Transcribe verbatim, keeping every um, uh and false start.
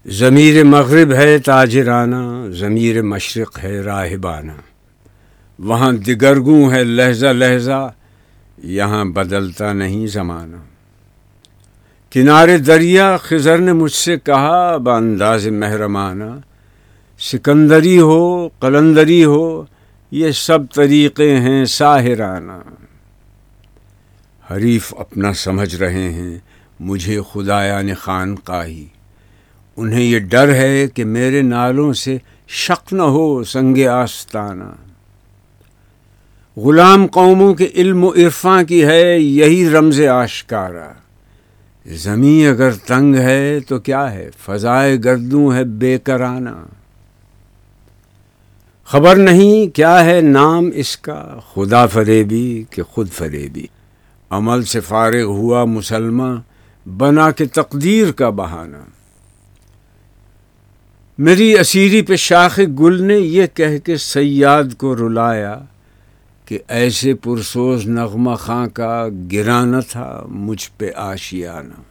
ضمیر مغرب ہے تاجرانہ، ضمیر مشرق ہے راہبانہ، وہاں دگرگوں ہے لہجہ لہجہ، یہاں بدلتا نہیں زمانہ۔ کنارے دریا خضر نے مجھ سے کہا بانداز محرمانہ، سکندری ہو قلندری ہو یہ سب طریقے ہیں ساحرانہ۔ حریف اپنا سمجھ رہے ہیں مجھے خدایان خانقاہی، انہیں یہ ڈر ہے کہ میرے نالوں سے شق نہ ہو سنگ آستانہ۔ غلام قوموں کے علم و عرفاں کی ہے یہی رمز آشکارا، زمیں اگر تنگ ہے تو کیا ہے فضائے گردوں ہے بے کرانہ۔ خبر نہیں کیا ہے نام اس کا، خدا فریبی کہ خود فریبی، عمل سے فارغ ہوا مسلماں بنا کے تقدیر کا بہانہ۔ میری اسیری پہ شاخ گل نے یہ کہہ کے صیاد کو رلایا کہ ایسے پرسوز نغمہ خاں کا گراں نہ تھا مجھ پہ آشیانہ۔